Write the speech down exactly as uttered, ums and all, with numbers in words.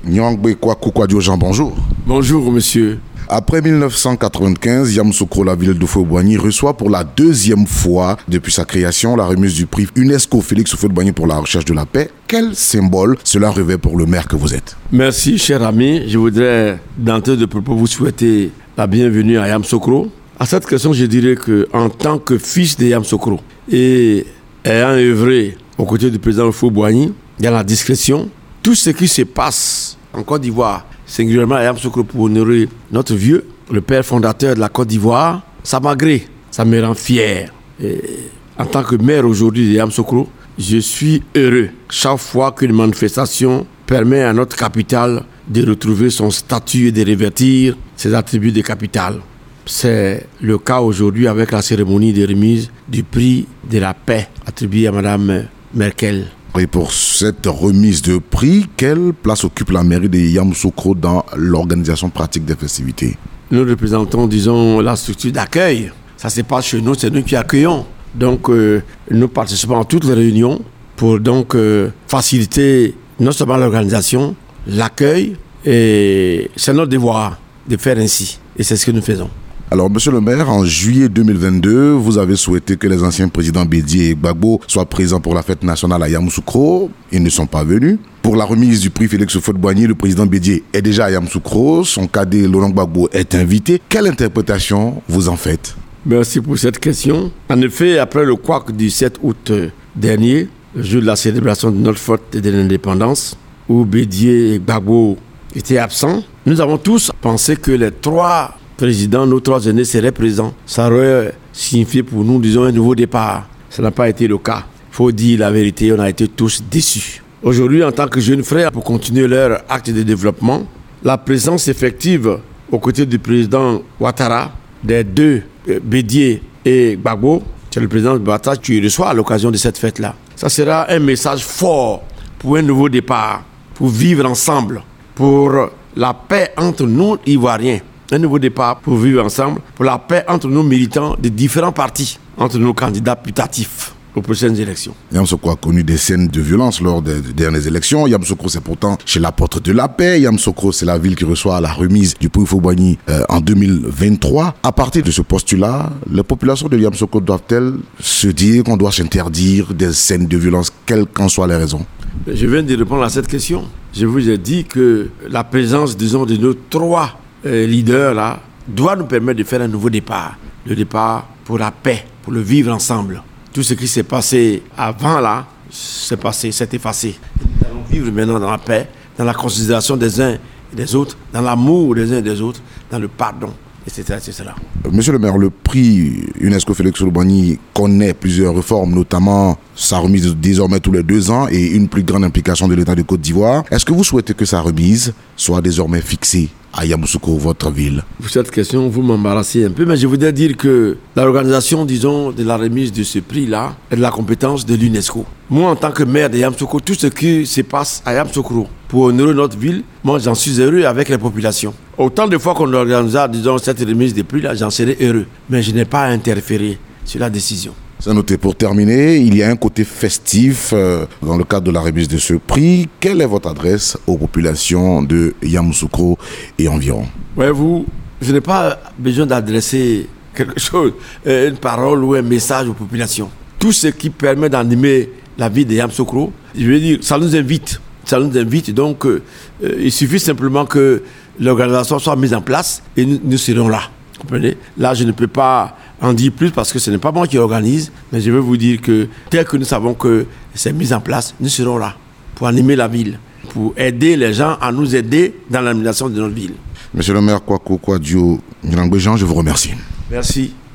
Nyangbe Kwaku Kwadio Jean, bonjour. Bonjour, monsieur. Après mille neuf cent quatre-vingt-quinze, Yamoussoukro, la ville d'Houphouët-Boigny, reçoit pour la deuxième fois depuis sa création la remise du prix UNESCO Félix Houphouët-Boigny pour la recherche de la paix. Quel symbole cela revêt pour le maire que vous êtes? Merci, cher ami. Je voudrais, d'entrée de propos, vous souhaiter la bienvenue à Yamoussoukro. À cette question, je dirais qu'en tant que fils de Yamoussoukro et ayant œuvré aux côtés du président Houphouët-Boigny, dans la discrétion, tout ce qui se passe en Côte d'Ivoire, singulièrement à Yamoussoukro pour honorer notre vieux, le père fondateur de la Côte d'Ivoire, ça m'agrée, ça me rend fier. Et en tant que maire aujourd'hui de Yamoussoukro, je suis heureux chaque fois qu'une manifestation permet à notre capitale de retrouver son statut et de révertir ses attributs de capitale. C'est le cas aujourd'hui avec la cérémonie de remise du prix de la paix attribué à Mme Merkel. Et pour cette remise de prix, quelle place occupe la mairie de Yamoussoukro dans l'organisation pratique des festivités? Nous représentons, disons, la structure d'accueil. Ça se passe chez nous, c'est nous qui accueillons. Donc, euh, nous participons à toutes les réunions pour donc euh, faciliter non seulement l'organisation, l'accueil, et c'est notre devoir de faire ainsi. Et c'est ce que nous faisons. Alors, monsieur le maire, en juillet deux mille vingt-deux, vous avez souhaité que les anciens présidents Bédié et Gbagbo soient présents pour la fête nationale à Yamoussoukro. Ils ne sont pas venus. Pour la remise du prix Félix Houphouët-Boigny, le président Bédié est déjà à Yamoussoukro. Son cadet Laurent Gbagbo est invité. Quelle interprétation vous en faites? Merci pour cette question. En effet, après le couac du sept août dernier, le jour de la célébration de notre fête de l'indépendance, où Bédié et Gbagbo étaient absents, nous avons tous pensé que les trois président, nos trois aînés seraient présents. Ça aurait signifié pour nous, disons, un nouveau départ. Ça n'a pas été le cas. Il faut dire la vérité, on a été tous déçus. Aujourd'hui, en tant que jeunes frères, pour continuer leur acte de développement, la présence effective aux côtés du président Ouattara, des deux, euh, Bédié et Gbagbo, c'est le président Ouattara que tu reçois à l'occasion de cette fête-là. Ça sera un message fort pour un nouveau départ, pour vivre ensemble, pour la paix entre nous, Ivoiriens. Un nouveau départ pour vivre ensemble, pour la paix entre nos militants de différents partis, entre nos candidats putatifs aux prochaines élections. Yamoussoukro a connu des scènes de violence lors des dernières élections. Yamoussoukro, c'est pourtant chez l'apôtre de la paix. Yamoussoukro, c'est la ville qui reçoit la remise du prix Houphouët-Boigny euh, en deux mille vingt-trois. À partir de ce postulat, les populations de Yamoussoukro doivent-elles se dire qu'on doit s'interdire des scènes de violence, quelles qu'en soient les raisons? Je viens de répondre à cette question. Je vous ai dit que la présence, disons, de nos trois Euh, leader là, doit nous permettre de faire un nouveau départ. Le départ pour la paix, pour le vivre ensemble. Tout ce qui s'est passé avant là, c'est passé, c'est effacé. Nous allons vivre maintenant dans la paix, dans la considération des uns et des autres, dans l'amour des uns et des autres, dans le pardon, et cetera, et cetera. Monsieur le maire, le prix UNESCO Félix Houphouët-Boigny connaît plusieurs réformes, notamment sa remise désormais tous les deux ans et une plus grande implication de l'État de Côte d'Ivoire. Est-ce que vous souhaitez que sa remise soit désormais fixée à Yamoussoukro, votre ville? Pour cette question, vous m'embarrassez un peu, mais je voudrais dire que l'organisation, disons, de la remise de ce prix-là est de la compétence de l'UNESCO. Moi, en tant que maire de Yamoussoukro, tout ce qui se passe à Yamoussoukro pour honorer notre ville, moi, j'en suis heureux avec les populations. Autant de fois qu'on organisera, disons, cette remise de prix-là, j'en serai heureux. Mais je n'ai pas à interférer sur la décision. C'est noté. Pour terminer, il y a un côté festif euh, dans le cadre de la remise de ce prix. Quelle est votre adresse aux populations de Yamoussoukro et environ? Voyez-vous, je n'ai pas besoin d'adresser quelque chose, une parole ou un message aux populations. Tout ce qui permet d'animer la vie de Yamoussoukro, je veux dire, ça nous invite. Ça nous invite. Donc, euh, il suffit simplement que l'organisation soit mise en place et nous, nous serons là. Vous comprenez? Là, je ne peux pas en dire plus parce que ce n'est pas moi qui organise, mais je veux vous dire que dès que nous savons que c'est mis en place, nous serons là pour animer la ville, pour aider les gens à nous aider dans l'animation de notre ville. Monsieur le maire Kwaku Kwadio Jean, je vous remercie. Merci.